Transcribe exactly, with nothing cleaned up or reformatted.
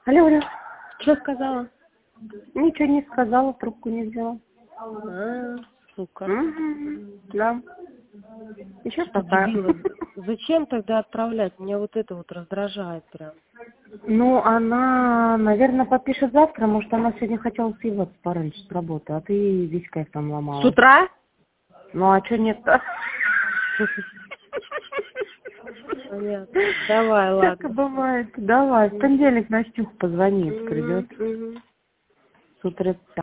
Алло, алло. Что сказала? Ничего не сказала, трубку не взяла. А, сука. Угу, да. Еще Что такая. дебила? Зачем тогда отправлять? Меня вот это вот раздражает прям. Ну, она, наверное, подпишет завтра. Может, она сегодня хотела съебаться пораньше с работы, а ты весь кайф там ломала. С утра? Ну, а что нет-то? Понятно. Давай, ладно. Так бывает. Давай, в понедельник Настюха позвонит, придет. Угу, угу. С утра.